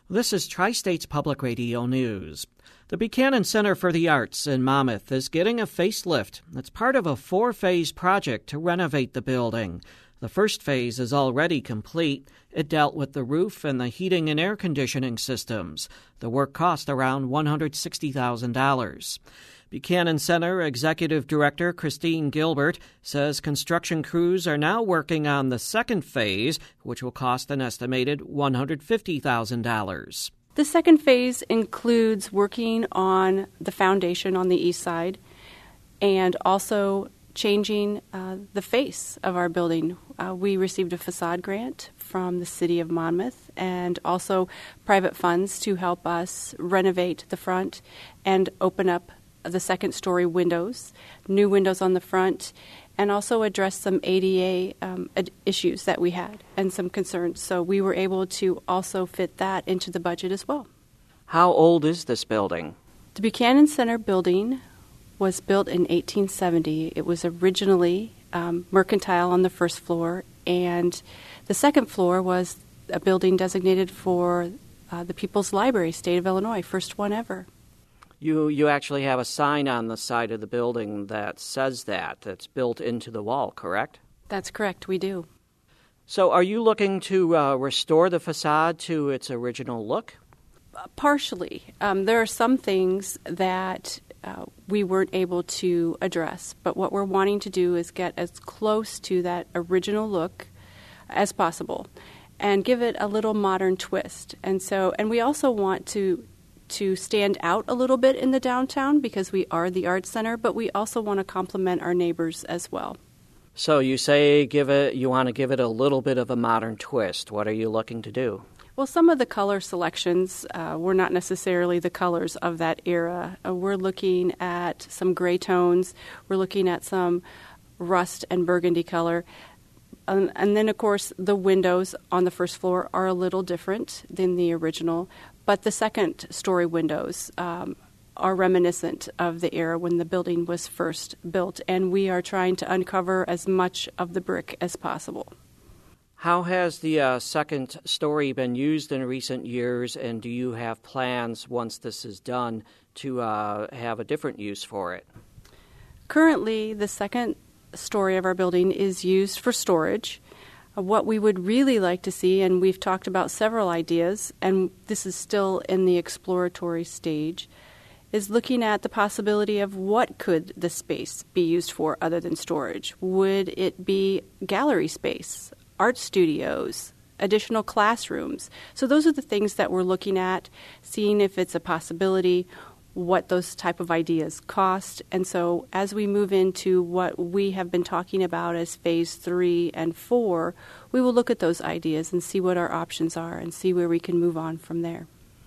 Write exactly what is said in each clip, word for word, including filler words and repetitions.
This is Tri-States Public Radio News. The Buchanan Center for the Arts in Monmouth is getting a facelift. It's part of a four-phase project to renovate the building. The first phase is already complete. It dealt with the roof and the heating and air conditioning systems. The work cost around one hundred sixty thousand dollars. Buchanan Center Executive Director Christine Gilbert says construction crews are now working on the second phase, which will cost an estimated one hundred fifty thousand dollars. The second phase includes working on the foundation on the east side and also changing uh, the face of our building. Uh, we received a facade grant from the City of Monmouth and also private funds to help us renovate the front and open up the second story windows, new windows on the front, and also address some A D A um, ad- issues that we had and some concerns. So we were able to also fit that into the budget as well. How old is this building? The Buchanan Center building was built in eighteen seventy. It was originally um, mercantile on the first floor, and the second floor was a building designated for uh, the People's Library, State of Illinois, first one ever. You you actually have a sign on the side of the building that says that. That's built into the wall, correct? That's correct, we do. So are you looking to uh, restore the facade to its original look? Uh, partially. Um, there are some things that uh, we weren't able to address, but what we're wanting to do is get as close to that original look as possible and give it a little modern twist. And so, and we also want to to stand out a little bit in the downtown because we are the Arts Center, but we also want to complement our neighbors as well. So you say give it, you want to give it a little bit of a modern twist. What are you looking to do? Well, some of the color selections uh, were not necessarily the colors of that era. Uh, we're looking at some gray tones. We're looking at some rust and burgundy color. Um, and then, of course, the windows on the first floor are a little different than the original. But the second story windows um, are reminiscent of the era when the building was first built, and we are trying to uncover as much of the brick as possible. How has the uh, second story been used in recent years, and do you have plans once this is done to uh, have a different use for it? Currently, the second story of our building is used for storage. What we would really like to see, and we've talked about several ideas, and this is still in the exploratory stage, is looking at the possibility of what could the space be used for other than storage. Would it be gallery space, art studios, additional classrooms? So those are the things that we're looking at, seeing if it's a possibility, what those type of ideas cost. And so as we move into what we have been talking about as phase three and four, we will look at those ideas and see what our options are and see where we can move on from there.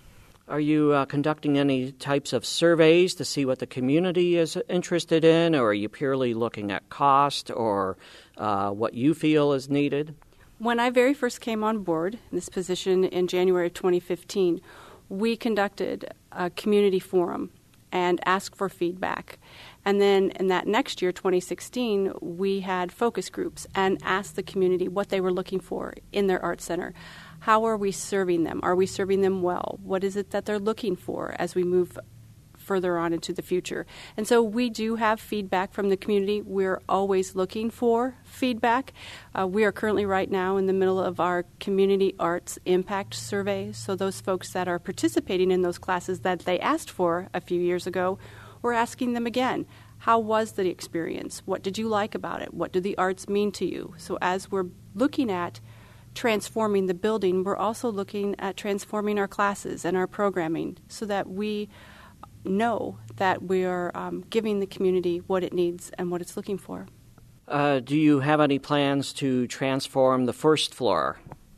Are you uh, conducting any types of surveys to see what the community is interested in, or are you purely looking at cost or uh, what you feel is needed? When I very first came on board in this position in January of twenty fifteen, we conducted a community forum and asked for feedback. And then in that next year, twenty sixteen, we had focus groups and asked the community what they were looking for in their art center. How are we serving them? Are we serving them well? What is it that they're looking for as we move further on into the future? And so we do have feedback from the community. We're always looking for feedback. Uh, we are currently right now in the middle of our community arts impact survey. So those folks that are participating in those classes that they asked for a few years ago, we're asking them again, how was the experience? What did you like about it? What do the arts mean to you? So as we're looking at transforming the building, we're also looking at transforming our classes and our programming so that we know that we are um, giving the community what it needs and what it's looking for. Uh, do you have any plans to transform the first floor?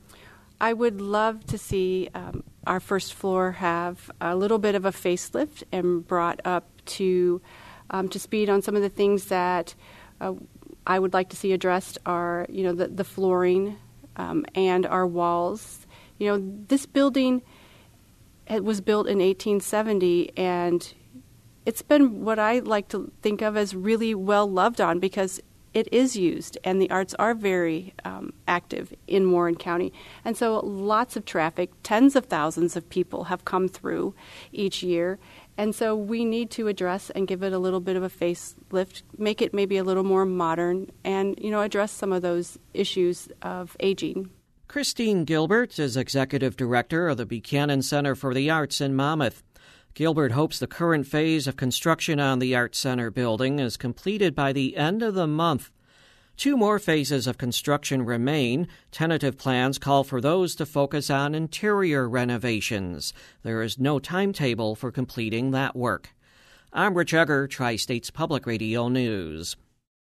I would love to see um, our first floor have a little bit of a facelift and brought up to um, to speed on some of the things that uh, I would like to see addressed are, you know, the, the flooring um, and our walls. You know, this building, it was built in eighteen seventy, and it's been what I like to think of as really well loved on because it is used, and the arts are very um, active in Warren County. And so lots of traffic, tens of thousands of people have come through each year. And so we need to address and give it a little bit of a facelift, make it maybe a little more modern, and, you know, address some of those issues of aging. Christine Gilbert is Executive Director of the Buchanan Center for the Arts in Monmouth. Gilbert hopes the current phase of construction on the Arts Center building is completed by the end of the month. Two more phases of construction remain. Tentative plans call for those to focus on interior renovations. There is no timetable for completing that work. I'm Rich Egger, Tri-States Public Radio News.